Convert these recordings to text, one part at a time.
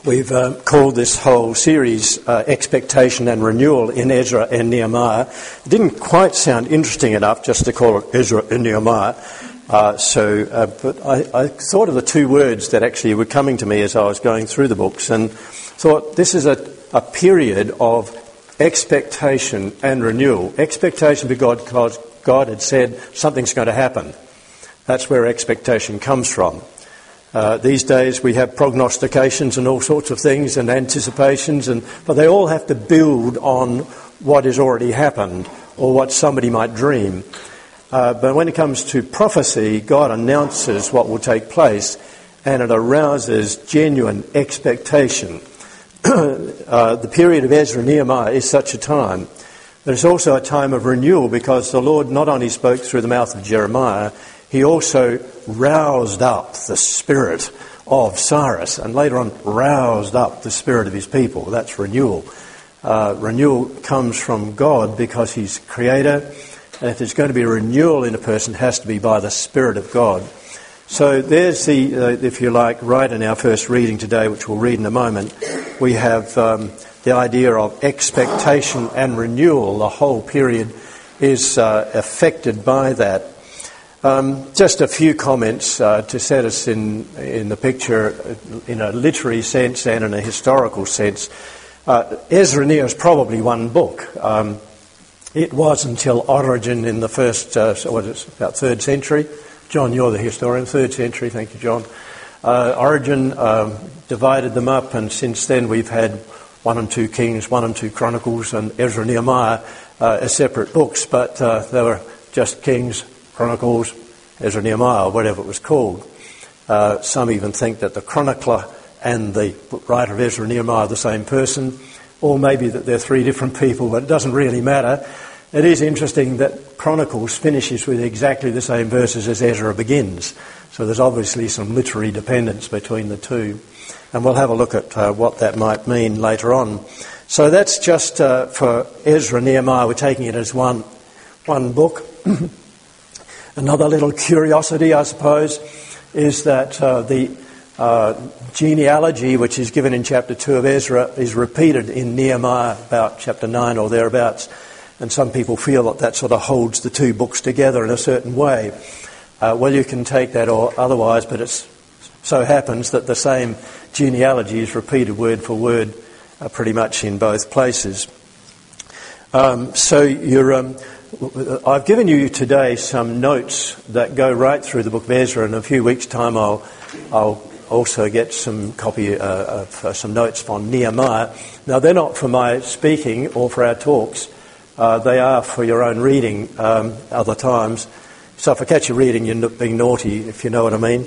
We've called this whole series Expectation and Renewal in Ezra and Nehemiah. It didn't quite sound interesting enough just to call it Ezra and Nehemiah. But I thought of the two words that actually were coming to me as I was going through the books and thought this is a period of expectation and renewal. Expectation because God had said something's going to happen. That's where expectation comes from. These days we have prognostications and all sorts of things and anticipations, but they all have to build on what has already happened or what somebody might dream. But when it comes to prophecy, God announces what will take place and it arouses genuine expectation. The period of Ezra and Nehemiah is such a time. But it's also a time of renewal because the Lord not only spoke through the mouth of Jeremiah, he also roused up the spirit of Cyrus and later on roused up the spirit of his people. That's renewal. Renewal comes from God because he's creator. And if there's going to be a renewal in a person, it has to be by the Spirit of God. So there's the, if you like, right in our first reading today, which we'll read in a moment, we have the idea of expectation and renewal. The whole period is affected by that. Just a few comments to set us in the picture in a literary sense and in a historical sense. Ezra and Nehemiah is probably one book. It was until Origen in the first, about 3rd century. John, you're the historian, 3rd century, thank you, John. Origen divided them up, and since then we've had 1 and 2 Kings, 1 and 2 Chronicles, and Ezra and Nehemiah as separate books, but they were just Kings, Chronicles, Ezra and Nehemiah, whatever it was called. Some even think that the chronicler and the writer of Ezra and Nehemiah are the same person, or maybe that they're 3 different people, but it doesn't really matter. It is interesting that Chronicles finishes with exactly the same verses as Ezra begins. So there's obviously some literary dependence between the two. And we'll have a look at what that might mean later on. So that's just for Ezra and Nehemiah. We're taking it as one book. Another little curiosity, I suppose, is that the genealogy, which is given in chapter 2 of Ezra, is repeated in Nehemiah about chapter 9 or thereabouts. And some people feel that sort of holds the two books together in a certain way. Well, you can take that or otherwise, but it so happens that the same genealogy is repeated word for word pretty much in both places. I've given you today some notes that go right through the book of Ezra. In a few weeks' time I'll also get some copy of some notes on Nehemiah. Now, they're not for my speaking or for our talks. They are for your own reading other times. So if I catch you reading, you're being naughty, if you know what I mean.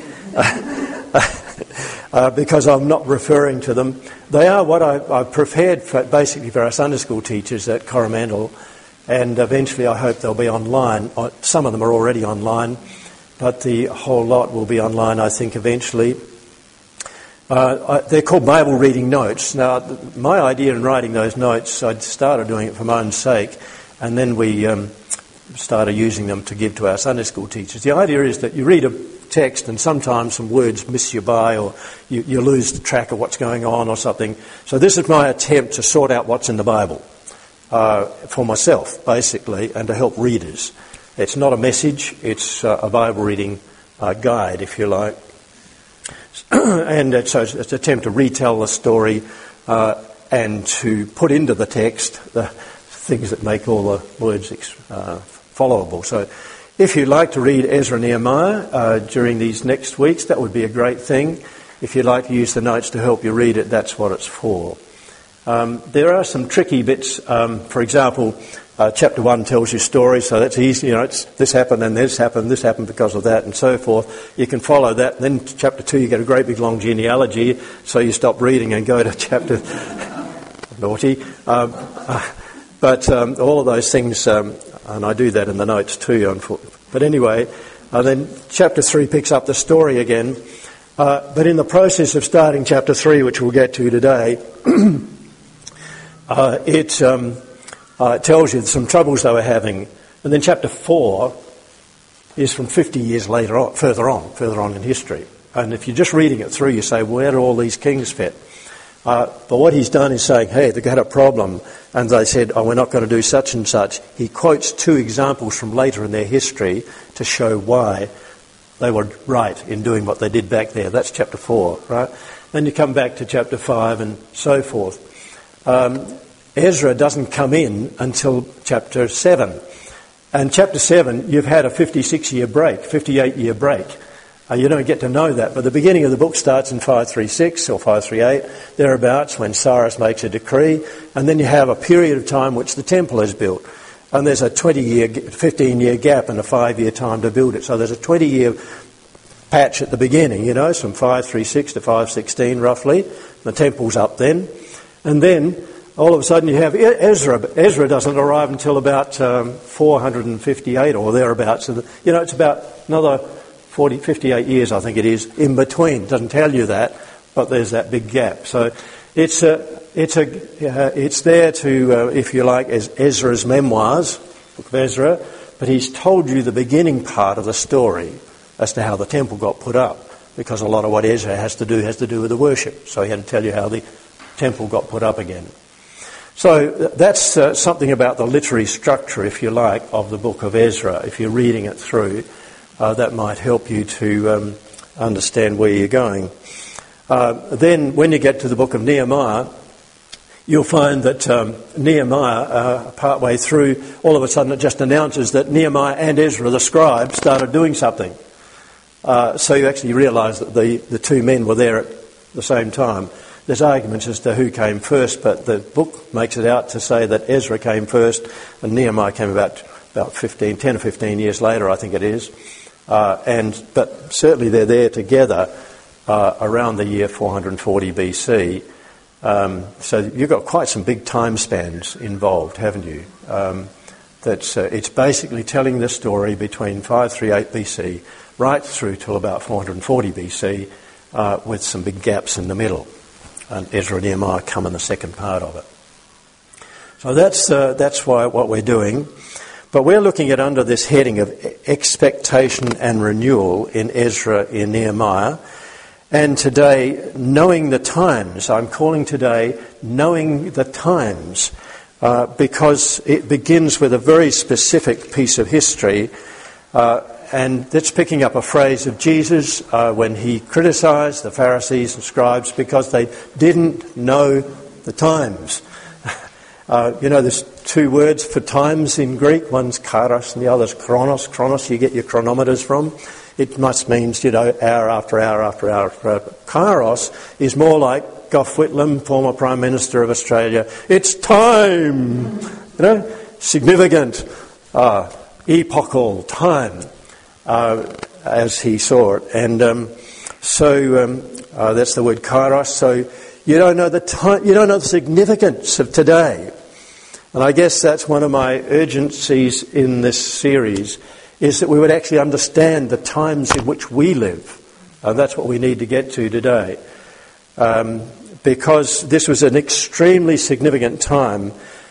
Because I'm not referring to them. They are what I've prepared basically for our Sunday school teachers at Coromandel. And eventually I hope they'll be online. Some of them are already online, but the whole lot will be online, I think, eventually. They're called Bible reading notes. Now, my idea in writing those notes, I'd started doing it for my own sake, and then we started using them to give to our Sunday school teachers. The idea is that you read a text and sometimes some words miss you by, or you lose the track of what's going on or something. So this is my attempt to sort out what's in the Bible for myself, basically, and to help readers. It's not a message, it's a Bible reading guide, if you like. And so it's an attempt to retell the story and to put into the text the things that make all the words followable. So if you'd like to read Ezra and Nehemiah during these next weeks, that would be a great thing. If you'd like to use the notes to help you read it, that's what it's for. There are some tricky bits. For example, chapter 1 tells you stories, so that's easy. You know, it's this happened and this happened because of that, and so forth. You can follow that. Then chapter 2, you get a great big long genealogy, so you stop reading and go to chapter naughty. But all of those things, and I do that in the notes too. But anyway, then chapter 3 picks up the story again. But in the process of starting chapter 3, which we'll get to today, it tells you some troubles they were having. And then chapter 4 is from 50 years further on in history. And if you're just reading it through, you say, where do all these kings fit? But what he's done is saying, hey, they had a problem, and they said, oh, we're not going to do such and such. He quotes two examples from later in their history to show why they were right in doing what they did back there. That's chapter 4, right? Then you come back to chapter 5 and so forth. Ezra doesn't come in until chapter 7. And chapter 7, you've had a 56-year break, 58-year break. You don't get to know that, but the beginning of the book starts in 536 or 538, thereabouts, when Cyrus makes a decree, and then you have a period of time which the temple is built. And there's a 15-year gap and a 5-year time to build it. So there's a 20-year patch at the beginning, from 536 to 516 roughly. The temple's up then. And then all of a sudden you have Ezra. Ezra doesn't arrive until about 458 or thereabouts. So it's about another 58 years, I think it is, in between. It doesn't tell you that, but there's that big gap. So it's there to, if you like, as Ezra's memoirs, Book of Ezra, but he's told you the beginning part of the story as to how the temple got put up, because a lot of what Ezra has to do with the worship. So he had to tell you how the temple got put up again. So that's something about the literary structure, if you like, of the Book of Ezra. If you're reading it through, that might help you to understand where you're going. Then when you get to the book of Nehemiah, you'll find that Nehemiah, partway through, all of a sudden it just announces that Nehemiah and Ezra, the scribe, started doing something. So you actually realise that the two men were there at the same time. There's arguments as to who came first, but the book makes it out to say that Ezra came first and Nehemiah came about 10 or 15 years later, I think it is. But certainly they're there together around the year 440 BC. So you've got quite some big time spans involved, haven't you? It's basically telling the story between 538 BC right through till about 440 BC with some big gaps in the middle. And Ezra and Nehemiah come in the second part of it. So that's what we're doing. But we're looking at under this heading of expectation and renewal in Ezra, in Nehemiah. And today, knowing the times. I'm calling today knowing the times because it begins with a very specific piece of history. And that's picking up a phrase of Jesus when he criticised the Pharisees and scribes because they didn't know the times. There's two words for times in Greek. One's kairos and the other's chronos. Chronos you get your chronometers from. It must means, hour after hour after hour after hour. Kairos is more like Gough Whitlam, former Prime Minister of Australia. It's time! Significant, epochal time, as he saw it. And that's the word kairos. So you don't know the time, you don't know the significance of today. And I guess that's one of my urgencies in this series, is that we would actually understand the times in which we live. That's what we need to get to today. Because this was an extremely significant time.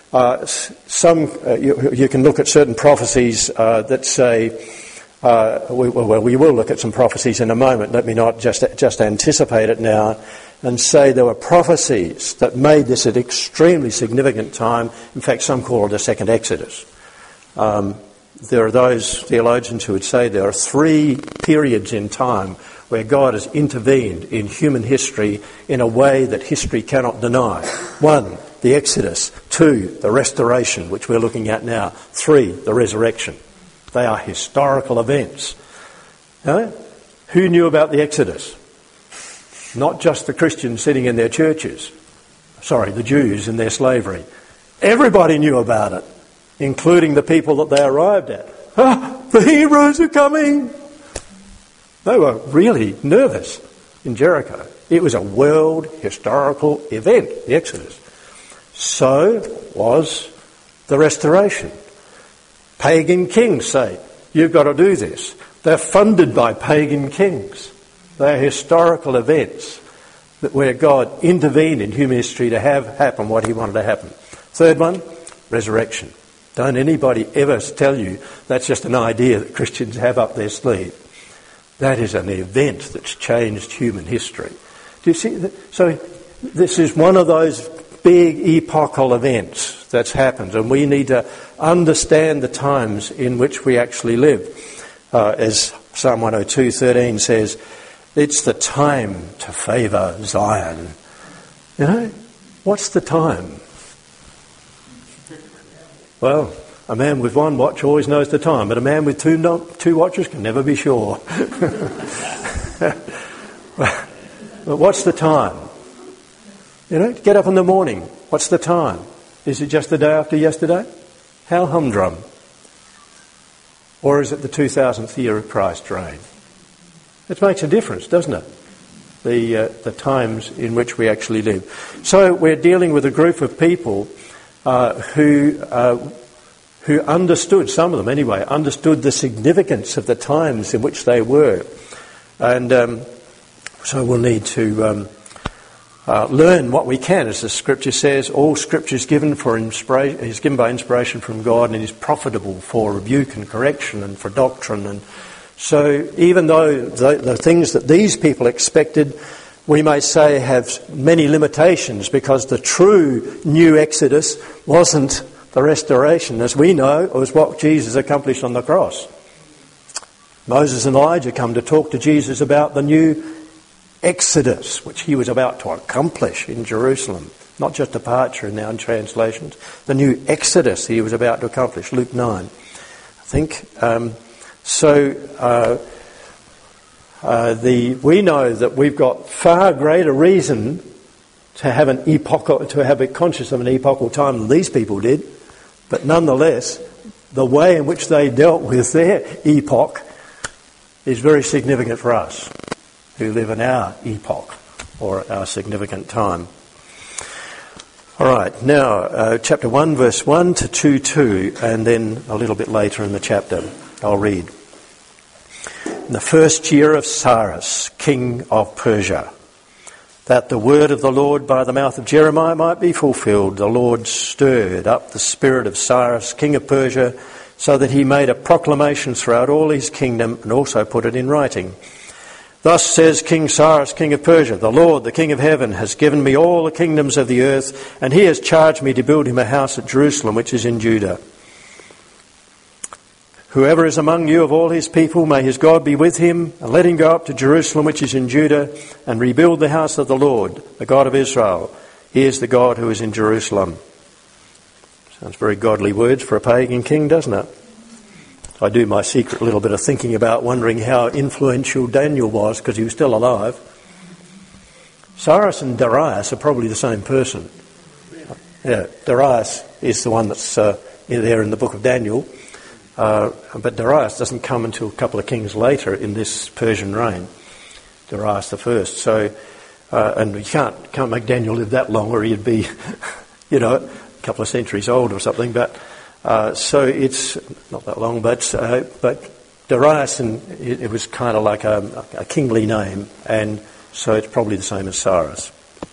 You can look at certain prophecies that say, we will look at some prophecies in a moment. Let me not just anticipate it now and say there were prophecies that made this an extremely significant time. In fact, some call it a second Exodus. There are those theologians who would say there are three periods in time where God has intervened in human history in a way that history cannot deny. 1, the Exodus. 2, the restoration, which we're looking at now. 3, the resurrection. They are historical events. Who knew about the Exodus? Not just the Christians sitting in their churches. The Jews in their slavery. Everybody knew about it, including the people that they arrived at. The Hebrews are coming! They were really nervous in Jericho. It was a world historical event, the Exodus. So was the restoration. Pagan kings say, you've got to do this. They're funded by pagan kings. They're historical events where God intervened in human history to have happen what he wanted to happen. Third one, resurrection. Don't anybody ever tell you that's just an idea that Christians have up their sleeve. That is an event that's changed human history. Do you see that? So this is one of those big epochal events that's happened, and we need to understand the times in which we actually live. As Psalm 102:13 says, it's the time to favour Zion. You know, what's the time? Well, a man with one watch always knows the time, but a man with two watches can never be sure. But what's the time? You know, get up in the morning. What's the time? Is it just the day after yesterday? How humdrum. Or is it the 2000th year of Christ's reign? It makes a difference, doesn't it? The times in which we actually live. So we're dealing with a group of people who understood, some of them anyway, understood the significance of the times in which they were. And so we'll need to learn what we can. As the Scripture says, all Scripture is given by inspiration from God and is profitable for rebuke and correction and for doctrine. And so even though the things that these people expected, we may say, have many limitations, because the true new Exodus wasn't the restoration. As we know, it was what Jesus accomplished on the cross. Moses and Elijah come to talk to Jesus about the new Exodus, which he was about to accomplish in Jerusalem. Not just departure in our translations. The new Exodus he was about to accomplish. Luke 9, I think. We know that we've got far greater reason to have be conscious of an epochal time than these people did. But nonetheless, the way in which they dealt with their epoch is very significant for us who live in our epoch, or our significant time. All right, now chapter 1, verse 1 to 2:2, and then a little bit later in the chapter, I'll read. In the first year of Cyrus, king of Persia, that the word of the Lord by the mouth of Jeremiah might be fulfilled, the Lord stirred up the spirit of Cyrus, king of Persia, so that he made a proclamation throughout all his kingdom and also put it in writing. Thus says King Cyrus, king of Persia, the Lord, the King of heaven, has given me all the kingdoms of the earth, and he has charged me to build him a house at Jerusalem, which is in Judah. Whoever is among you of all his people, may his God be with him, and let him go up to Jerusalem, which is in Judah, and rebuild the house of the Lord, the God of Israel. He is the God who is in Jerusalem. Sounds very godly words for a pagan king, doesn't it? I do my secret little bit of thinking about wondering how influential Daniel was, because he was still alive. Cyrus and Darius are probably the same person. Yeah, Darius is the one that's there in the book of Daniel. But Darius doesn't come until a couple of kings later in this Persian reign, Darius the first. So, and you can't make Daniel live that long, or he'd be, a couple of centuries old or something. But so it's not that long. But Darius, and it was kind of like a kingly name, and so it's probably the same as Cyrus.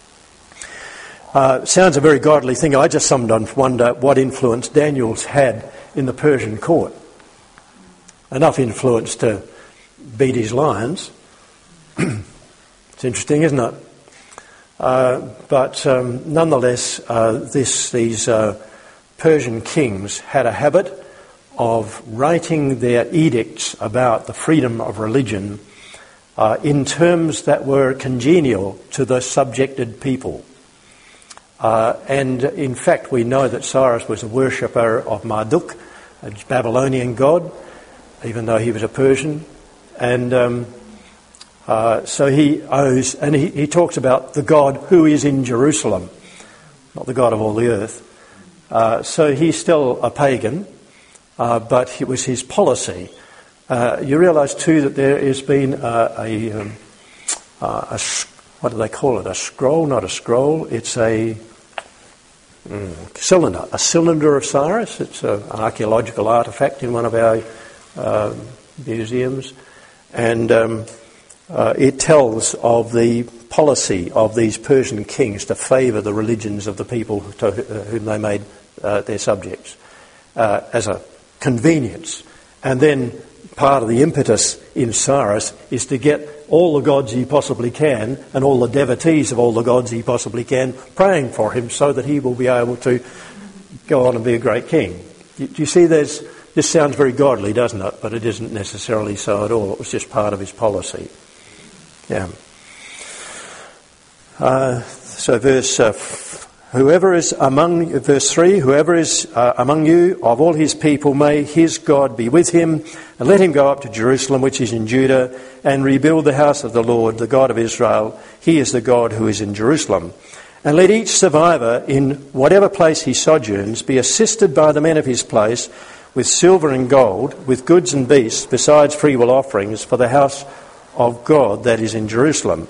Sounds a very godly thing. I just sometimes wonder what influence Daniel's had in the Persian court. Enough influence to beat his lions. It's interesting, isn't it? But nonetheless, these Persian kings had a habit of writing their edicts about the freedom of religion in terms that were congenial to the subjected people. And in fact, we know that Cyrus was a worshipper of Marduk, a Babylonian god, even though he was a Persian. And so he owes, and he talks about the God who is in Jerusalem, not the God of all the earth. So he's still a pagan, but it was his policy. You realise too that there has been a what do they call it? A scroll? Not a scroll. It's a cylinder. A cylinder of Cyrus. It's an archaeological artefact in one of our museums, and it tells of the policy of these Persian kings to favour the religions of the people to whom they made their subjects as a convenience. And then part of the impetus in Cyrus is to get all the gods he possibly can and all the devotees of all the gods he possibly can praying for him so that he will be able to go on and be a great king. Do you see this sounds very godly, doesn't it? But it isn't necessarily so at all. It was just part of his policy. Yeah. So verse 3, whoever is among you of all his people, may his God be with him, and let him go up to Jerusalem, which is in Judah, and rebuild the house of the Lord, the God of Israel. He is the God who is in Jerusalem. And let each survivor in whatever place he sojourns be assisted by the men of his place with silver and gold, with goods and beasts, besides freewill offerings for the house of God that is in Jerusalem.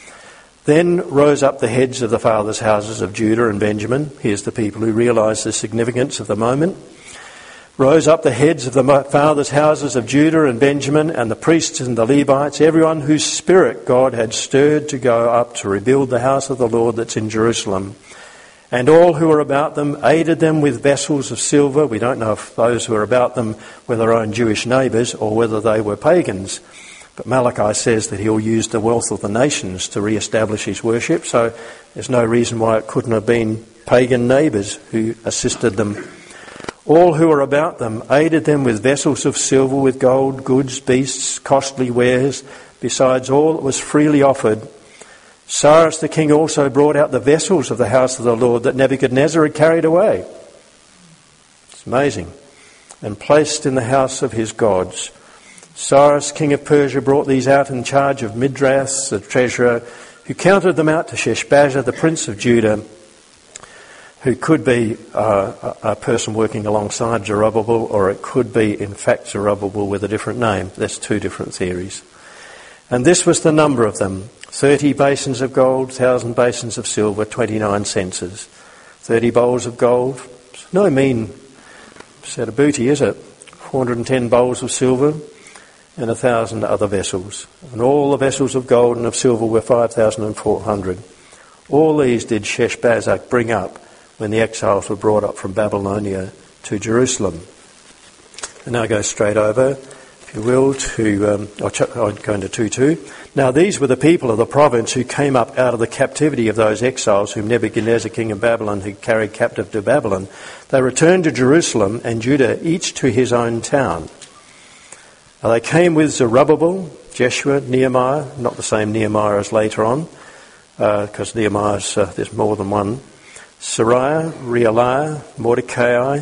Then rose up the heads of the fathers' houses of Judah and Benjamin. Here's the people who realise the significance of the moment. Rose up the heads of the fathers' houses of Judah and Benjamin, and the priests and the Levites, everyone whose spirit God had stirred to go up to rebuild the house of the Lord that's in Jerusalem. And all who were about them aided them with vessels of silver. We don't know if those who were about them were their own Jewish neighbours or whether they were pagans. But Malachi says that he'll use the wealth of the nations to re-establish his worship, so there's no reason why it couldn't have been pagan neighbours who assisted them. All who were about them aided them with vessels of silver, with gold, goods, beasts, costly wares, besides all that was freely offered. Cyrus the king also brought out the vessels of the house of the Lord that Nebuchadnezzar had carried away. It's amazing. And placed in the house of his gods. Cyrus, king of Persia, brought these out in charge of Midrath, the treasurer, who counted them out to Sheshbazzar, the prince of Judah, who could be a person working alongside Zerubbabel, or it could be, in fact, Zerubbabel with a different name. There's two different theories. And this was the number of them: 30 basins of gold, 1,000 basins of silver, 29 censers, 30 bowls of gold. It's no mean set of booty, is it? 410 bowls of silver, and 1,000 other vessels. And all the vessels of gold and of silver were 5,400. All these did Sheshbazzar bring up when the exiles were brought up from Babylonia to Jerusalem. And now go straight over, if you will, to I'll go into 2:2. Now these were the people of the province who came up out of the captivity of those exiles whom Nebuchadnezzar, king of Babylon, had carried captive to Babylon. They returned to Jerusalem and Judah, each to his own town. They came with Zerubbabel, Jeshua, Nehemiah, not the same Nehemiah as later on, because Nehemiah's, there's more than one, Sariah, Realiah, Mordecai,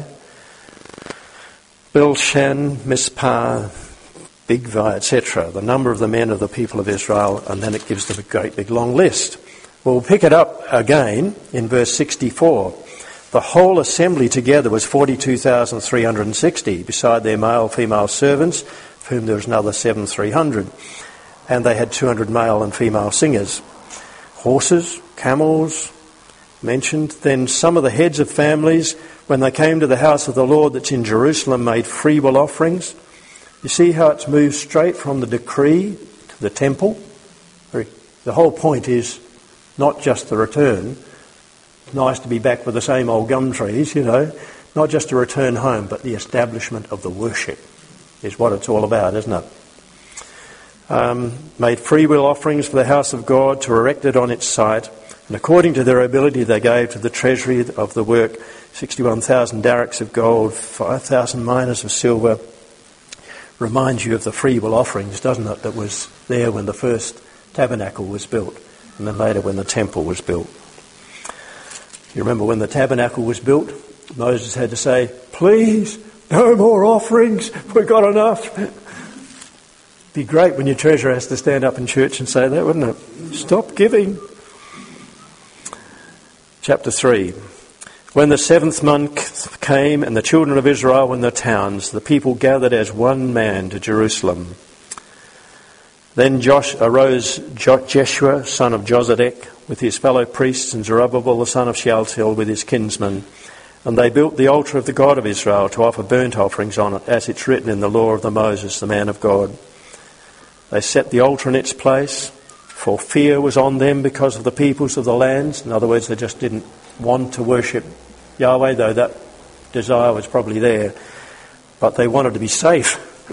Bilshan, Mispah, Bigvai, etc. The number of the men of the people of Israel, and then it gives them a great big long list. We'll pick it up again in verse 64. The whole assembly together was 42,360, beside their male, female servants, of whom there was another 7,300. And they had 200 male and female singers. Horses, camels, mentioned. Then some of the heads of families, when they came to the house of the Lord that's in Jerusalem, made freewill offerings. You see how it's moved straight from the decree to the temple? The whole point is not just the return. It's nice to be back with the same old gum trees, you know. Not just to return home, but the establishment of the worship is what it's all about, isn't it? Made freewill offerings for the house of God to erect it on its site. And according to their ability, they gave to the treasury of the work 61,000 darricks of gold, 5,000 minas of silver. Reminds you of the freewill offerings, doesn't it, that was there when the first tabernacle was built, and then later when the temple was built. You remember when the tabernacle was built, Moses had to say, "Please, no more offerings, we've got enough." It'd be great when your treasurer has to stand up in church and say that, wouldn't it? Stop giving. Chapter 3. When the 7th month came and the children of Israel were in their towns, the people gathered as one man to Jerusalem. Then arose Jeshua, son of Jozadak, with his fellow priests, and Zerubbabel, the son of Shealtiel, with his kinsmen. And they built the altar of the God of Israel to offer burnt offerings on it, as it's written in the law of Moses, the man of God. They set the altar in its place, for fear was on them because of the peoples of the lands. In other words, they just didn't want to worship Yahweh, though that desire was probably there. But they wanted to be safe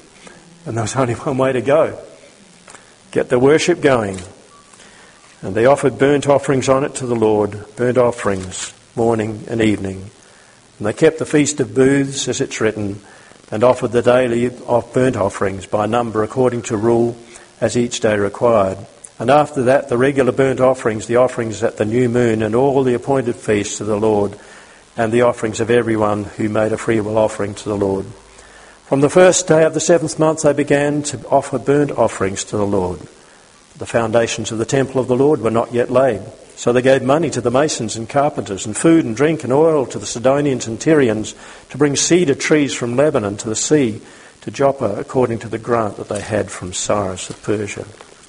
And there was only one way to go. Get the worship going. And they offered burnt offerings on it to the Lord, burnt offerings, morning and evening. And they kept the Feast of Booths, as it's written, and offered the daily burnt offerings by number according to rule, as each day required. And after that, the regular burnt offerings, the offerings at the new moon, and all the appointed feasts to the Lord, and the offerings of everyone who made a freewill offering to the Lord. From the first day of the 7th month they began to offer burnt offerings to the Lord. The foundations of the temple of the Lord were not yet laid. So they gave money to the masons and carpenters, and food and drink and oil to the Sidonians and Tyrians, to bring cedar trees from Lebanon to the sea, to Joppa, according to the grant that they had from Cyrus of Persia.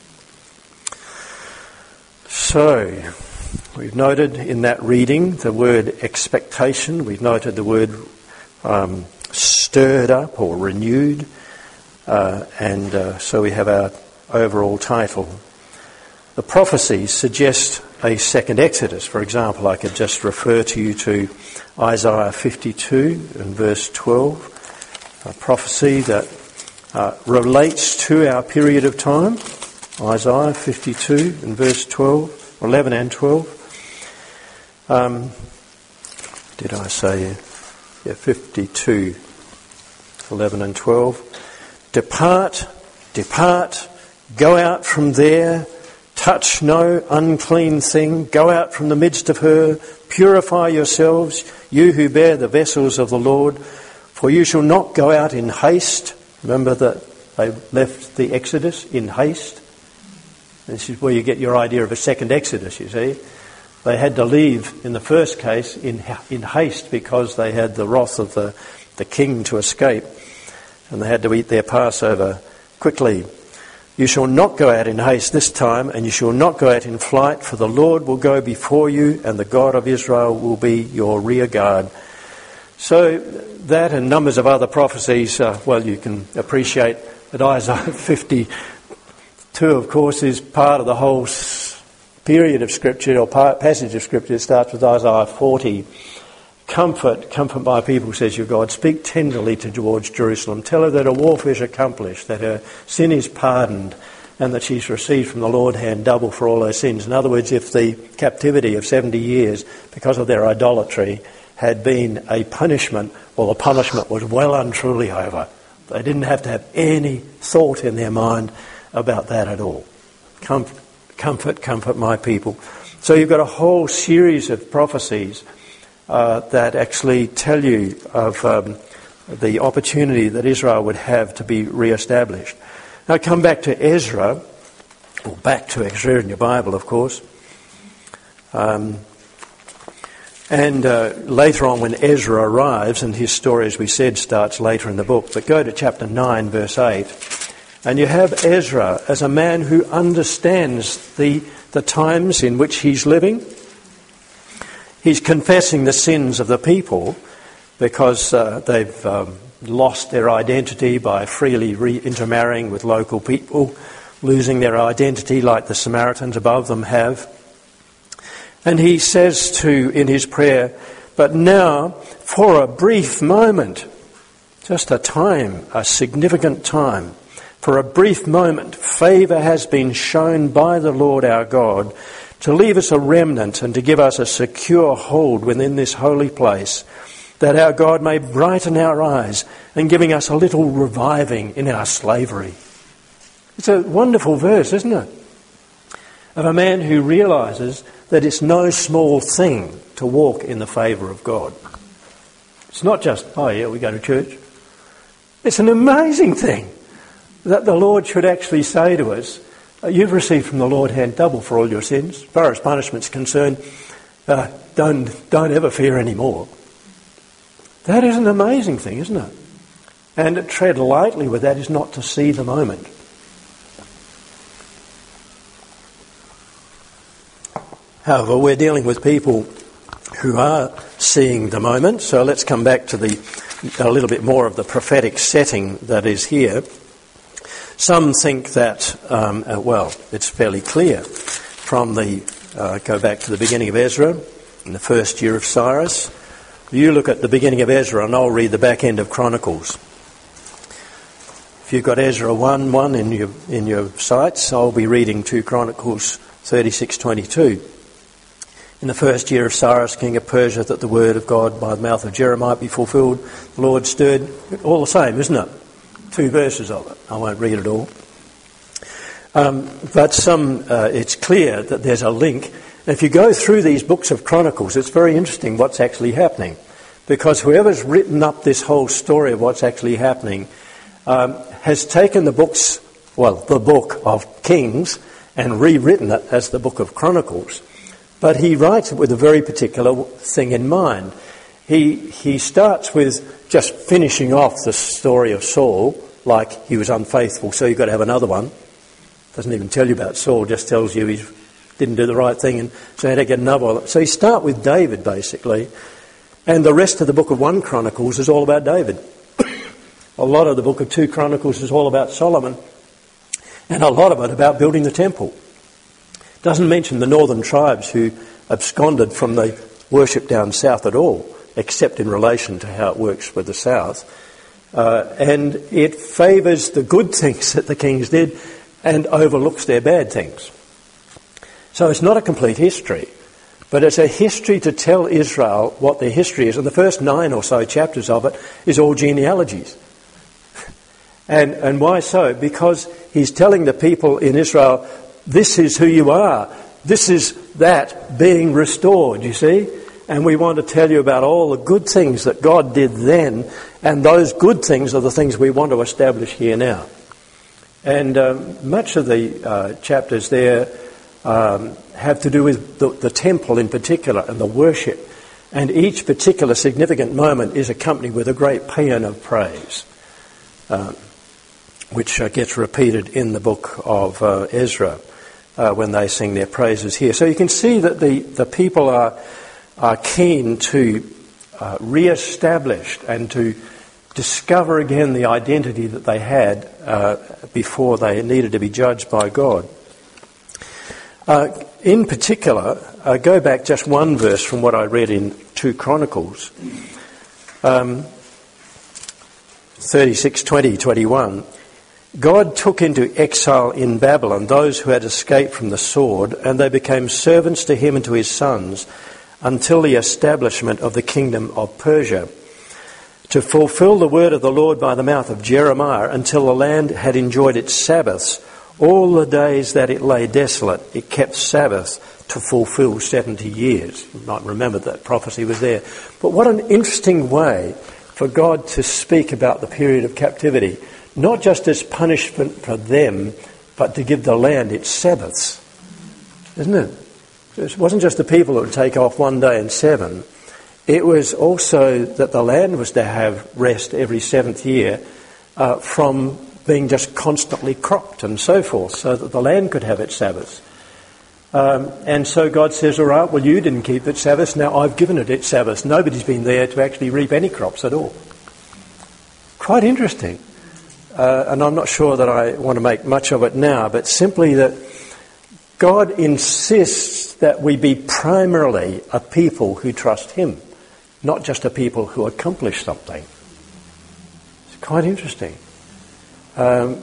So, we've noted in that reading the word expectation. We've noted the word stirred up or renewed. So we have our overall title. The prophecies suggest a second Exodus. For example, I could just refer to you to Isaiah 52 and verse 12, a prophecy that relates to our period of time. Isaiah 52 and verse 12, 11 and 12. Did I say 52, 11 and 12. Depart, go out from there, touch no unclean thing, go out from the midst of her, purify yourselves, you who bear the vessels of the Lord, for you shall not go out in haste. Remember that they left the Exodus in haste? This is where you get your idea of a second Exodus, you see. They had to leave, in the first case, in haste because they had the wrath of the king to escape, and they had to eat their Passover quickly. You shall not go out in haste this time, and you shall not go out in flight, for the Lord will go before you, and the God of Israel will be your rear guard. So that and numbers of other prophecies, you can appreciate that Isaiah 52, of course, is part of the whole period of Scripture, or passage of Scripture. It starts with Isaiah 40. Comfort my people, says your God. Speak tenderly towards Jerusalem. Tell her that her warfare is accomplished, that her sin is pardoned, and that she's received from the Lord hand double for all her sins. In other words, if the captivity of 70 years, because of their idolatry, had been a punishment, well, the punishment was well and truly over. They didn't have to have any thought in their mind about that at all. Comfort my people. So you've got a whole series of prophecies that actually tell you of the opportunity that Israel would have to be re-established. Now come back to Ezra, or back to Ezra in your Bible, of course. And later on when Ezra arrives, and his story, as we said, starts later in the book, but go to chapter 9, verse 8, and you have Ezra as a man who understands the times in which he's living. He's confessing the sins of the people because they've lost their identity by freely intermarrying with local people, losing their identity like the Samaritans above them have. And he says in his prayer, but now, for a brief moment, just a significant time, for a brief moment, favour has been shown by the Lord our God to leave us a remnant and to give us a secure hold within this holy place, that our God may brighten our eyes and giving us a little reviving in our slavery. It's a wonderful verse, isn't it? Of a man who realises that it's no small thing to walk in the favour of God. It's not just, we go to church. It's an amazing thing that the Lord should actually say to us, you've received from the Lord hand double for all your sins. As far as punishment's concerned, don't ever fear anymore. That is an amazing thing, isn't it? And to tread lightly with that is not to see the moment. However, we're dealing with people who are seeing the moment, so let's come back to a little bit more of the prophetic setting that is here. Some think that, it's fairly clear from go back to the beginning of Ezra, in the first year of Cyrus. You look at the beginning of Ezra and I'll read the back end of Chronicles. If you've got Ezra 1:1 in your sights, I'll be reading 2 Chronicles 36:22. In the first year of Cyrus, king of Persia, that the word of God by the mouth of Jeremiah be fulfilled, the Lord stirred. All the same, isn't it? 2 verses of it. I won't read it all. But it's clear that there's a link. If you go through these books of Chronicles, it's very interesting what's actually happening. Because whoever's written up this whole story of what's actually happening has taken the book of Kings and rewritten it as the book of Chronicles. But he writes it with a very particular thing in mind. He starts with just finishing off the story of Saul, like he was unfaithful, so you've got to have another one. Doesn't even tell you about Saul, just tells you he didn't do the right thing, and so he had to get another one. So you start with David, basically, and the rest of the book of 1 Chronicles is all about David. A lot of the book of 2 Chronicles is all about Solomon, and a lot of it about building the temple. Doesn't mention the northern tribes who absconded from the worship down south at all, except in relation to how it works with the south. And it favours the good things that the kings did and overlooks their bad things. So it's not a complete history, but it's a history to tell Israel what their history is. And the first 9 or so chapters of it is all genealogies. And why so? Because he's telling the people in Israel, this is who you are. This is that being restored, you see. And we want to tell you about all the good things that God did then, and those good things are the things we want to establish here now. And much of the chapters there have to do with the temple in particular and the worship. And each particular significant moment is accompanied with a great paean of praise, which gets repeated in the book of Ezra when they sing their praises here. So you can see that the people are keen to re-establish and to discover again the identity that they had before they needed to be judged by God. In particular, go back just one verse from what I read in 2 Chronicles, 36:20-21. God took into exile in Babylon those who had escaped from the sword, and they became servants to him and to his sons until the establishment of the kingdom of Persia, to fulfill the word of the Lord by the mouth of Jeremiah, until the land had enjoyed its Sabbaths. All the days that it lay desolate, it kept Sabbath to fulfill 70 years. You might remember that prophecy was there. But what an interesting way for God to speak about the period of captivity. Not just as punishment for them, but to give the land its Sabbaths. Isn't it? It wasn't just the people that would take off one day in 7. It was also that the land was to have rest every 7th year from being just constantly cropped and so forth, so that the land could have its Sabbaths. And so God says, all right, well, you didn't keep its Sabbaths, now I've given it its Sabbaths. Nobody's been there to actually reap any crops at all. Quite interesting. And I'm not sure that I want to make much of it now, but simply that God insists that we be primarily a people who trust him, not just a people who accomplish something. It's quite interesting. Let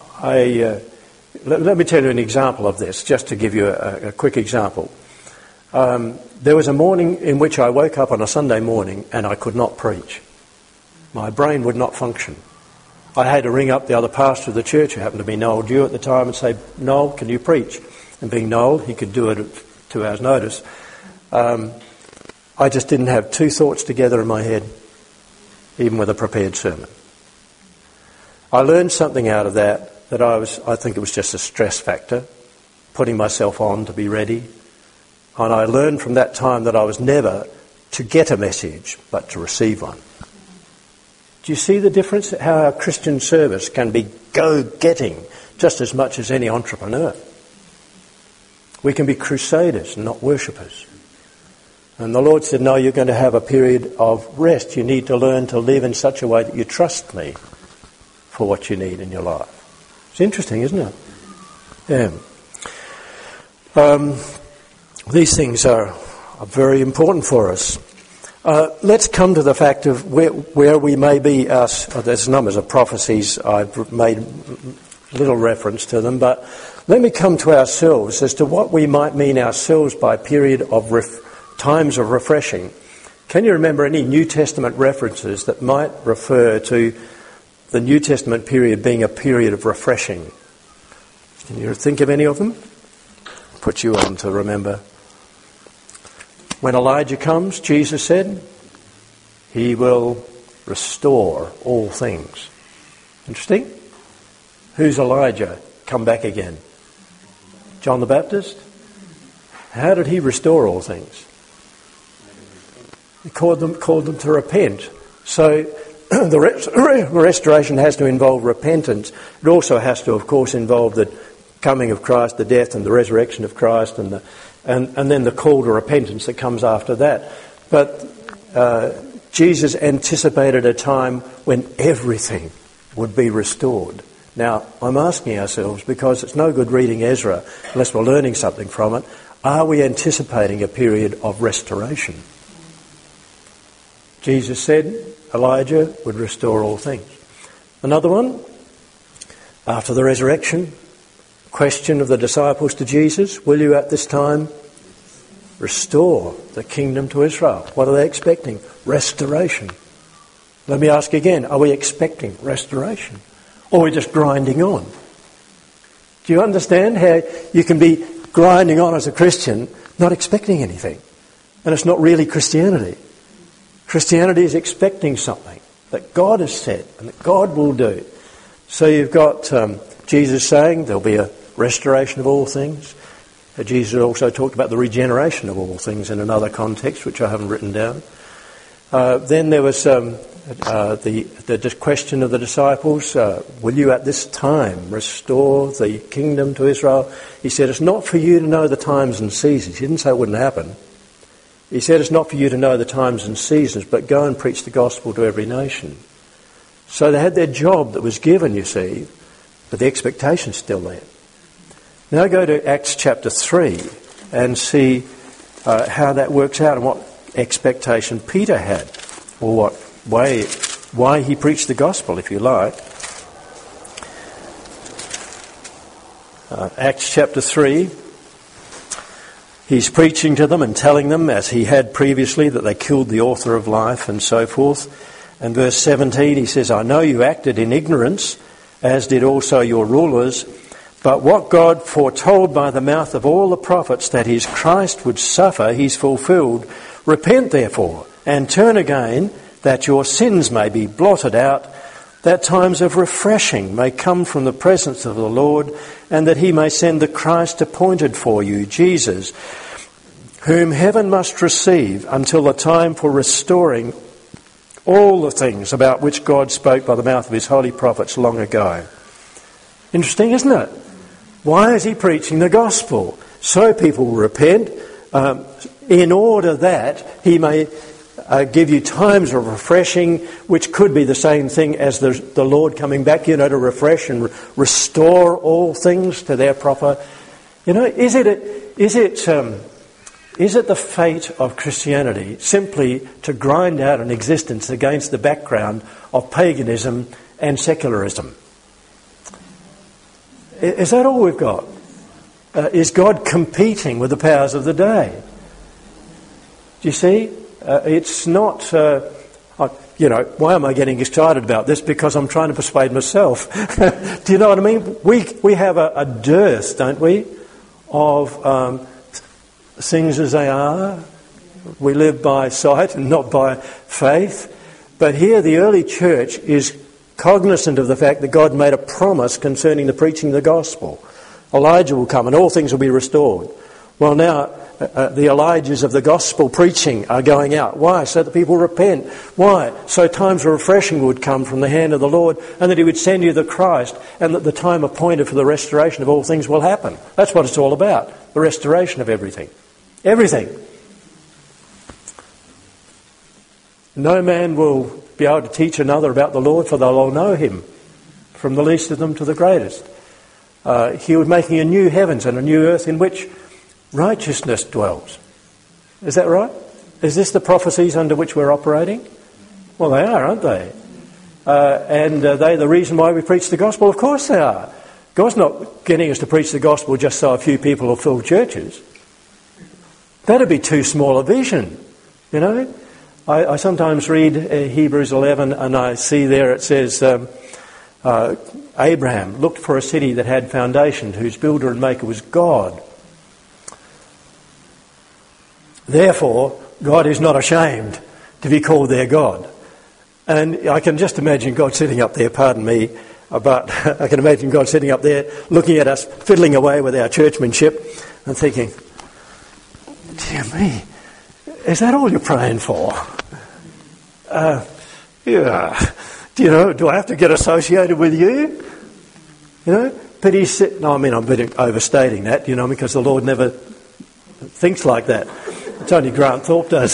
me tell you an example of this, just to give you a quick example. There was a morning in which I woke up on a Sunday morning and I could not preach. My brain would not function. I had to ring up the other pastor of the church, who happened to be Noel Dew at the time, and say, Noel, can you preach? And being Noel, he could do it at 2 hours' notice. I just didn't have 2 thoughts together in my head, even with a prepared sermon. I learned something out of that I think it was just a stress factor, putting myself on to be ready. And I learned from that time that I was never to get a message, but to receive one. Do you see the difference? How our Christian service can be go-getting just as much as any entrepreneur. We can be crusaders, not worshippers. And the Lord said, no, you're going to have a period of rest. You need to learn to live in such a way that you trust me for what you need in your life. It's interesting, isn't it? Yeah. These things are very important for us. Let's come to the fact of where we may be. There's numbers of prophecies. I've made little reference to them, but let me come to ourselves as to what we might mean ourselves by period of times of refreshing. Can you remember any New Testament references that might refer to the New Testament period being a period of refreshing? Can you think of any of them? Put you on to remember. When Elijah comes, Jesus said, he will restore all things. Interesting. Who's Elijah? Come back again. John the Baptist? How did he restore all things? He called them to repent. So the restoration has to involve repentance. It also has to, of course, involve the coming of Christ, the death and the resurrection of Christ, and then the call to repentance that comes after that. But Jesus anticipated a time when everything would be restored. Now, I'm asking ourselves, because it's no good reading Ezra unless we're learning something from it, are we anticipating a period of restoration? Jesus said Elijah would restore all things. Another one, after the resurrection, question of the disciples to Jesus, will you at this time restore the kingdom to Israel? What are they expecting? Restoration. Let me ask again, are we expecting restoration? Or are we just grinding on? Do you understand how you can be grinding on as a Christian, not expecting anything? And it's not really Christianity. Christianity is expecting something that God has said and that God will do. So you've got Jesus saying there'll be a restoration of all things. Jesus also talked about the regeneration of all things in another context, which I haven't written down. Then there was the question of the disciples, will you at this time restore the kingdom to Israel? He said, it's not for you to know the times and seasons. He didn't say it wouldn't happen. He said, it's not for you to know the times and seasons, but go and preach the gospel to every nation. So they had their job that was given, you see, but the expectation's still there. Now go to Acts chapter 3 and see how that works out and what expectation Peter had, or why he preached the gospel, if you like. Acts chapter 3, he's preaching to them and telling them, as he had previously, that they killed the author of life and so forth. And verse 17, he says, I know you acted in ignorance, as did also your rulers, but what God foretold by the mouth of all the prophets that his Christ would suffer, he's fulfilled. Repent therefore, and turn again, that your sins may be blotted out, that times of refreshing may come from the presence of the Lord, and that he may send the Christ appointed for you, Jesus, whom heaven must receive until the time for restoring all the things about which God spoke by the mouth of his holy prophets long ago. Interesting, isn't it? Why is he preaching the gospel? So people will repent, in order that he may give you times of refreshing, which could be the same thing as the Lord coming back, to refresh and restore all things to their proper. Is it the fate of Christianity simply to grind out an existence against the background of paganism and secularism? Is that all we've got? Is God competing with the powers of the day? Do you see? It's not, why am I getting excited about this? Because I'm trying to persuade myself. Do you know what I mean? We have a dearth, don't we, of things as they are. We live by sight and not by faith. But here the early church is cognizant of the fact that God made a promise concerning the preaching of the gospel. Elijah will come and all things will be restored. Well, now the Elijahs of the gospel preaching are going out. Why? So that people repent. Why? So times of refreshing would come from the hand of the Lord, and that he would send you the Christ, and that the time appointed for the restoration of all things will happen. That's what it's all about. The restoration of everything. Everything. No man will be able to teach another about the Lord, for they'll all know him, from the least of them to the greatest. He was making a new heavens and a new earth in which righteousness dwells. Is that right? Is this the prophecies under which we're operating? Well, they are, aren't they? And they're the reason why we preach the gospel? Of course they are. God's not getting us to preach the gospel just so a few people will fill churches. That'd be too small a vision, you know. I sometimes read Hebrews 11 and I see there it says, Abraham looked for a city that had foundation, whose builder and maker was God. Therefore, God is not ashamed to be called their God. And I can just imagine God sitting up there, pardon me, but I can imagine God sitting up there looking at us, fiddling away with our churchmanship and thinking, dear me, is that all you're praying for? Yeah. Do I have to get associated with you? You know, but he's sitting, no, I mean, I'm a bit overstating that, because the Lord never thinks like that. It's only Grant Thorpe does.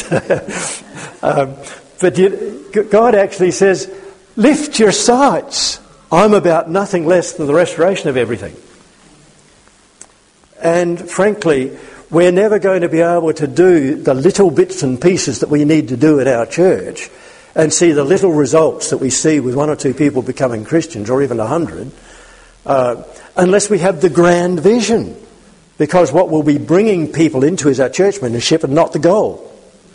But God actually says, lift your sights. I'm about nothing less than the restoration of everything. And frankly, we're never going to be able to do the little bits and pieces that we need to do at our church and see the little results that we see with one or two people becoming Christians, or even 100, unless we have the grand vision. Because what we'll be bringing people into is our churchmanship and not the goal.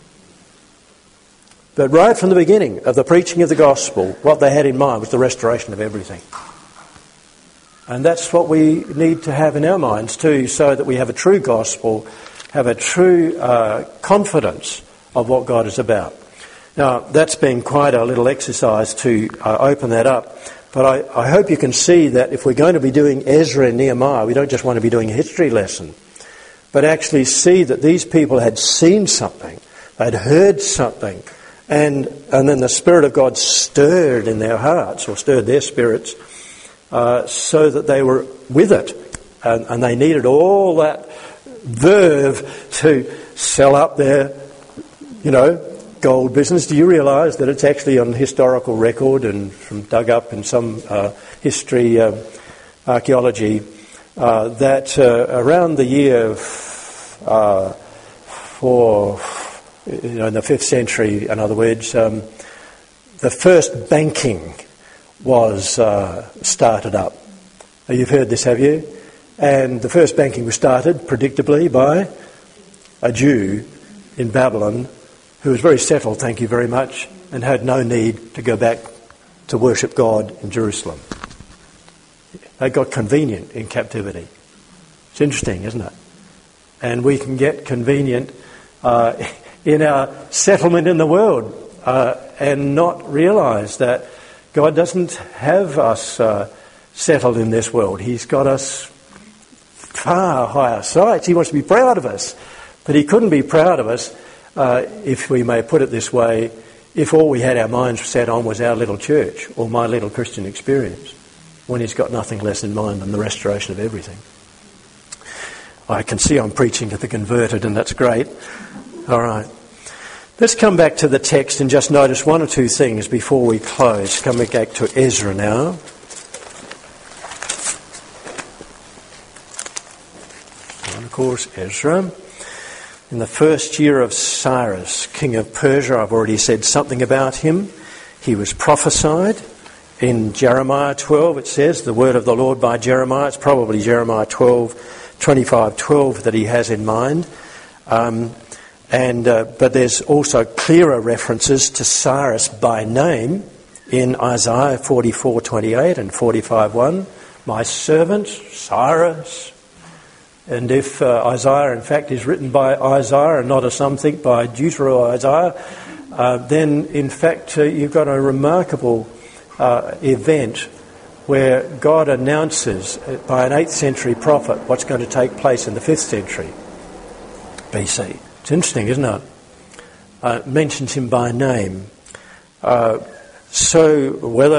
But right from the beginning of the preaching of the gospel, what they had in mind was the restoration of everything. And that's what we need to have in our minds too, so that we have a true gospel, have a true confidence of what God is about. Now, that's been quite a little exercise to open that up. But I hope you can see that if we're going to be doing Ezra and Nehemiah, we don't just want to be doing a history lesson, but actually see that these people had seen something, they'd heard something, and then the Spirit of God stirred in their hearts, or stirred their spirits, so that they were with it. And they needed all that verve to sell up their, gold business. Do you realise that it's actually on historical record and from dug up in some history, archaeology, that around the year in the 5th century, in other words, the first banking was started up. You've heard this, have you? And the first banking was started, predictably, by a Jew in Babylon who was very settled, thank you very much, and had no need to go back to worship God in Jerusalem. They got convenient in captivity. It's interesting, isn't it? And we can get convenient in our settlement in the world and not realise that God doesn't have us settled in this world. He's got us far higher sights. He wants to be proud of us. But he couldn't be proud of us, if we may put it this way, if all we had our minds set on was our little church or my little Christian experience, when he's got nothing less in mind than the restoration of everything. I can see I'm preaching to the converted, and that's great. All right. Let's come back to the text and just notice one or two things before we close. Coming back to Ezra now. And of course, Ezra. In the first year of Cyrus, king of Persia, I've already said something about him. He was prophesied. In Jeremiah 12, it says, the word of the Lord by Jeremiah. It's probably Jeremiah 25:12 that he has in mind. But there's also clearer references to Cyrus by name in Isaiah 44:28 and 45:1. My servant, Cyrus. And if Isaiah, in fact, is written by Isaiah and not, as some think, by Deutero-Isaiah, then, in fact, you've got a remarkable event where God announces by an 8th century prophet what's going to take place in the 5th century BC. It's interesting, isn't it? Mentions him by name. So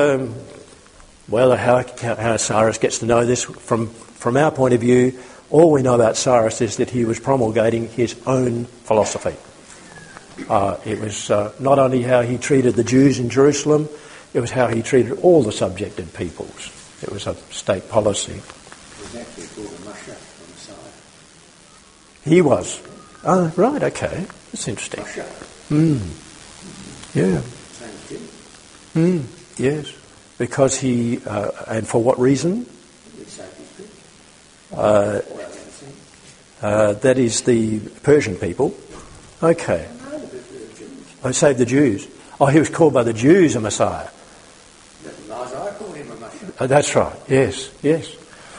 how Cyrus gets to know this, from our point of view, all we know about Cyrus is that he was promulgating his own philosophy. It was not only how he treated the Jews in Jerusalem, it was how he treated all the subjected peoples. It was a state policy. He was actually called a musher on the side. He was. Oh, right, okay. That's interesting. Russia. Yeah. Same as Jim. Yes. Because he, and for what reason? It saved his people. That is the Persian people. Okay. No, the Jews. Oh, saved the Jews. Oh, he was called by the Jews a Messiah. Isaiah called him a Messiah. Oh, that's right. Yes, yes.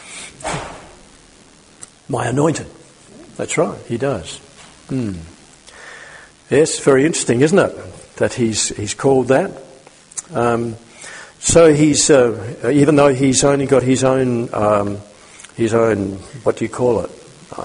My anointed. That's right. He does. Yes, very interesting, isn't it? That he's called that. So he's even though he's only got his own what do you call it?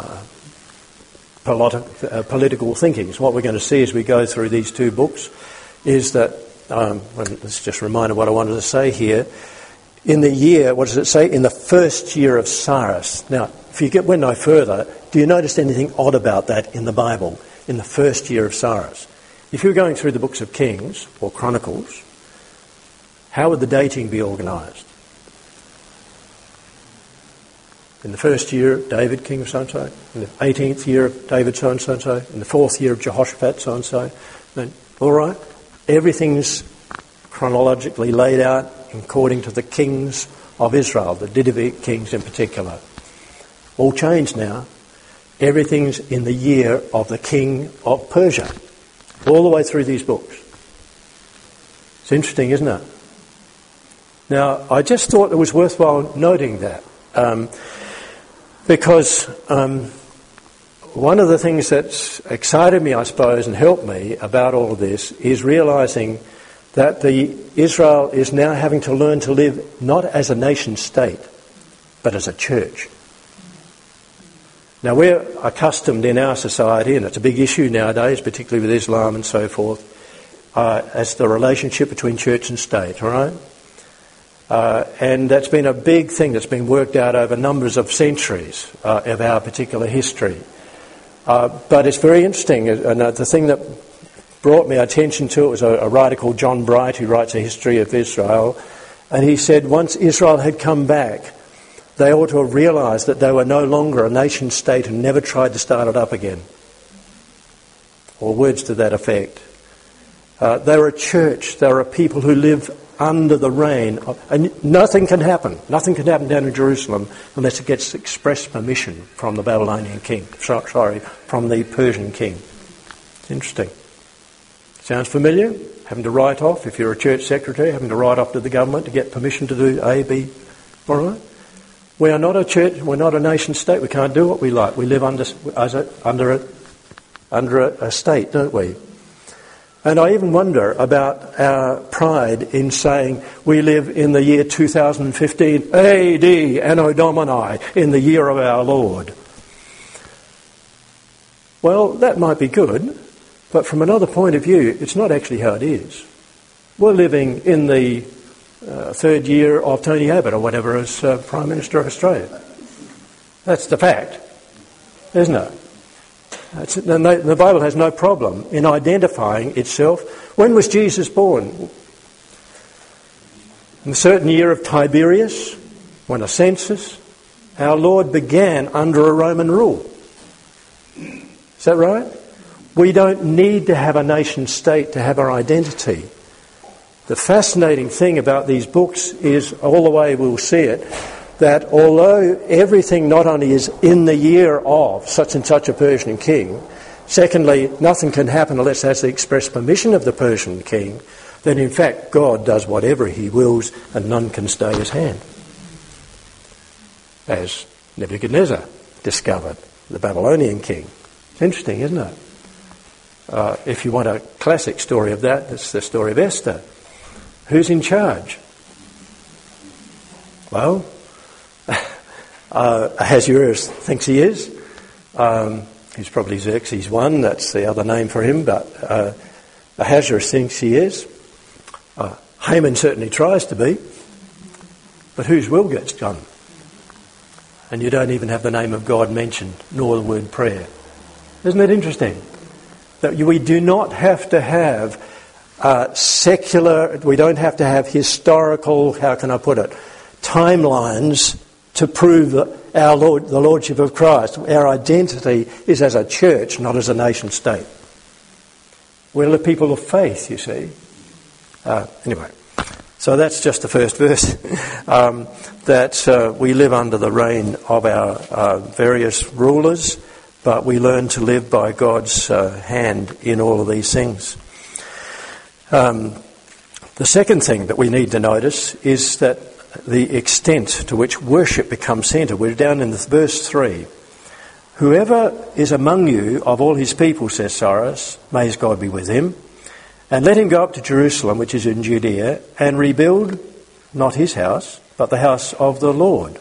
Political thinking. So what we're going to see as we go through these two books is that, let's just remind of what I wanted to say here. In the year, what does it say? In the first year of Cyrus. Now, if you went no further, do you notice anything odd about that in the Bible? In the first year of Cyrus. If you were going through the books of Kings or Chronicles, how would the dating be organised? In the first year of David, king of so-and-so. In the 18th year of David, so-and-so. In the 4th year of Jehoshaphat, so-and-so. All right. Everything's chronologically laid out according to the kings of Israel, the Davidic kings in particular. All changed now. Everything's in the year of the king of Persia. All the way through these books. It's interesting, isn't it? Now, I just thought it was worthwhile noting that. Because one of the things that's excited me, I suppose, and helped me about all of this is realising that Israel is now having to learn to live not as a nation state, but as a church. Now, we're accustomed in our society, and it's a big issue nowadays, particularly with Islam and so forth, as the relationship between church and state, all right? And that's been a big thing that's been worked out over numbers of centuries of our particular history. But it's very interesting, and the thing that brought me attention to it was a writer called John Bright, who writes a history of Israel, and he said once Israel had come back, they ought to have realised that they were no longer a nation state and never tried to start it up again. Or words to that effect. They were a church, they were a people who live under the reign of, and nothing can happen. Nothing can happen down in Jerusalem unless it gets express permission from the Babylonian king. From the Persian king. It's interesting. Sounds familiar? Having to write off, if you're a church secretary, having to write off to the government to get permission to do A, B. All right? We are not a church, we're not a nation state. We can't do what we like. We live under a state, don't we? And I even wonder about our pride in saying we live in the year 2015 AD, Anno Domini, in the year of our Lord. Well, that might be good, but from another point of view, it's not actually how it is. We're living in the third year of Tony Abbott or whatever as Prime Minister of Australia. That's the fact, isn't it? The Bible has no problem in identifying itself. When was Jesus born? In a certain year of Tiberius, when a census, our Lord began under a Roman rule. Is that right? We don't need to have a nation state to have our identity. The fascinating thing about these books is, all the way we'll see it, that although everything not only is in the year of such and such a Persian king, secondly, nothing can happen unless it has the express permission of the Persian king, then in fact God does whatever he wills and none can stay his hand. As Nebuchadnezzar discovered, the Babylonian king. It's interesting, isn't it? If you want a classic story of that, it's the story of Esther. Who's in charge? Well, Ahasuerus thinks he is. He's probably Xerxes I, that's the other name for him, but Ahasuerus thinks he is. Haman certainly tries to be. But whose will gets done? And you don't even have the name of God mentioned, nor the word prayer. Isn't it interesting? That we do not have to have secular, we don't have to have historical, how can I put it, timelines to prove the Lordship of Christ. Our identity is as a church, not as a nation state. We're the people of faith, you see. Anyway, so that's just the first verse. That we live under the reign of our various rulers, but we learn to live by God's hand in all of these things. The second thing that we need to notice is that the extent to which worship becomes centre. We're down in verse 3. Whoever is among you of all his people, says Cyrus, may his God be with him, and let him go up to Jerusalem, which is in Judea, and rebuild not his house, but the house of the Lord.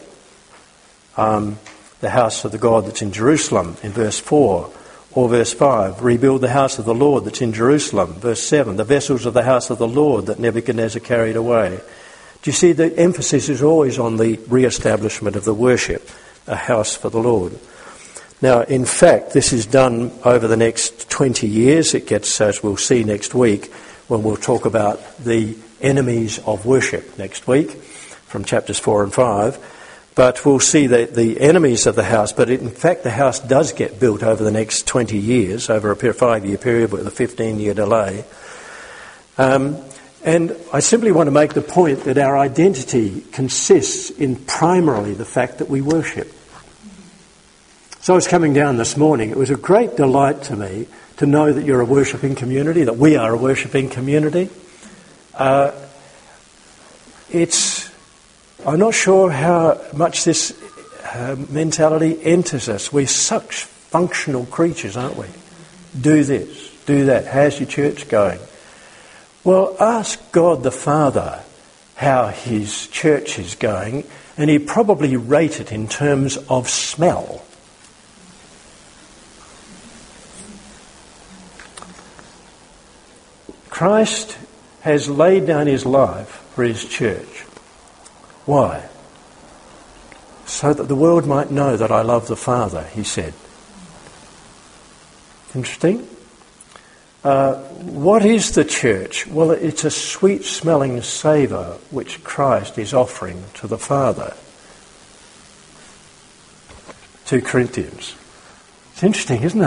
The house of the God that's in Jerusalem, in verse 4. Or verse 5, rebuild the house of the Lord that's in Jerusalem. Verse 7, the vessels of the house of the Lord that Nebuchadnezzar carried away. Do you see the emphasis is always on the re-establishment of the worship, a house for the Lord. Now, in fact, this is done over the next 20 years. It gets, as we'll see next week, when we'll talk about the enemies of worship next week, from chapters 4 and 5. But we'll see the enemies of the house. But in fact, the house does get built over the next 20 years, over a 5-year period with a 15-year delay. And I simply want to make the point that our identity consists in primarily the fact that we worship. So I was coming down this morning. It was a great delight to me to know that you're a worshipping community, that we are a worshipping community. I'm not sure how much this mentality enters us. We're such functional creatures, aren't we? Do this, do that. How's your church going? Well, ask God the Father how his church is going, and he'd probably rate it in terms of smell. Christ has laid down his life for his church. Why? So that the world might know that I love the Father, he said. Interesting. What is the church? Well, it's a sweet-smelling savour which Christ is offering to the Father. 2 Corinthians. It's interesting, isn't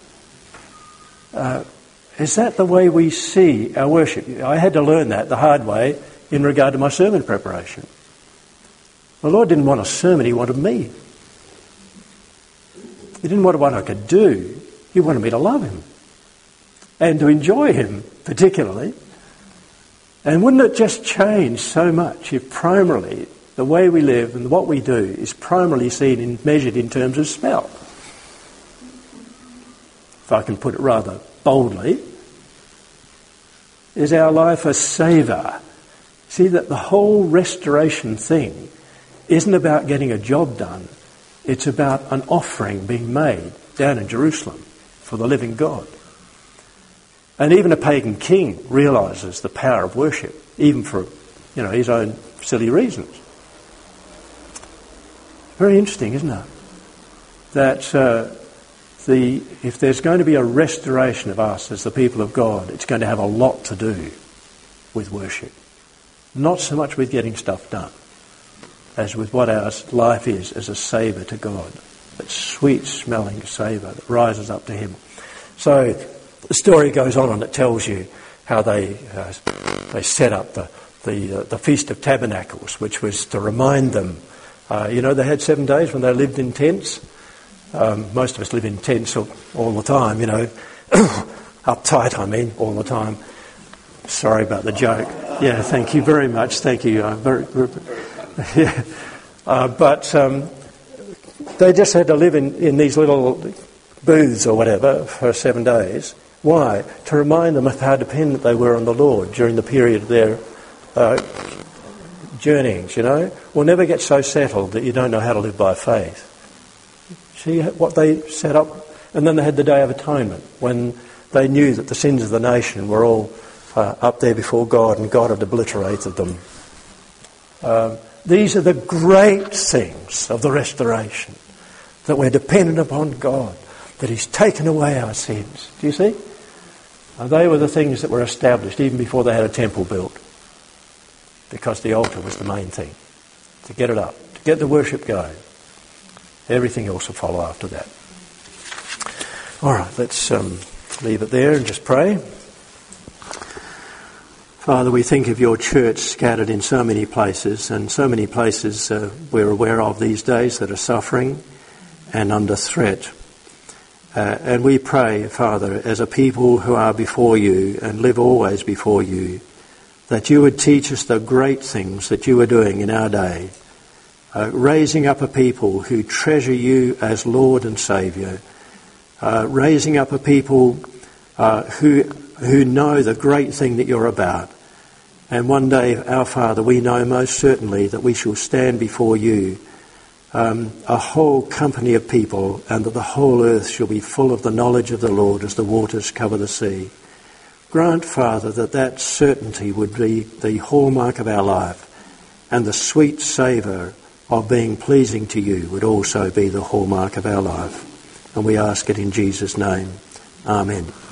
it? Is that the way we see our worship? I had to learn that the hard way in regard to my sermon preparation. The Lord didn't want a sermon, he wanted me. He didn't want what I could do, he wanted me to love him. And to enjoy him, particularly. And wouldn't it just change so much if primarily the way we live and what we do is primarily seen and measured in terms of smell? If I can put it rather boldly. Is our life a savour? See that the whole restoration thing isn't about getting a job done. It's about an offering being made down in Jerusalem for the living God. And even a pagan king realises the power of worship, even for, his own silly reasons. Very interesting, isn't it? That if there's going to be a restoration of us as the people of God, it's going to have a lot to do with worship. Not so much with getting stuff done, as with what our life is as a savour to God. That sweet-smelling savour that rises up to him. So the story goes on and it tells you how they set up the Feast of Tabernacles, which was to remind them. They had 7 days when they lived in tents. Most of us live in tents all the time, uptight, all the time. Sorry about the joke. Yeah, thank you very much. Thank you. But they just had to live in these little booths or whatever for 7 days. Why? To remind them of how dependent they were on the Lord during the period of their journeyings, We'll never get so settled that you don't know how to live by faith. See what they set up? And then they had the Day of Atonement, when they knew that the sins of the nation were all up there before God, and God had obliterated them. These are the great things of the restoration, that we're dependent upon God, that he's taken away our sins. Do you see? They were the things that were established even before they had a temple built, because the altar was the main thing, to get it up, to get the worship going. Everything else will follow after that. All right, let's leave it there and just pray. Father, we think of your church scattered in so many places, and so many places we're aware of these days that are suffering and under threat. And we pray, Father, as a people who are before you and live always before you, that you would teach us the great things that you are doing in our day, raising up a people who treasure you as Lord and Saviour, raising up a people who know the great thing that you're about. And one day, our Father, we know most certainly that we shall stand before you, a whole company of people, and that the whole earth shall be full of the knowledge of the Lord as the waters cover the sea. Grant, Father, that certainty would be the hallmark of our life, and the sweet savour of being pleasing to you would also be the hallmark of our life. And we ask it in Jesus' name. Amen.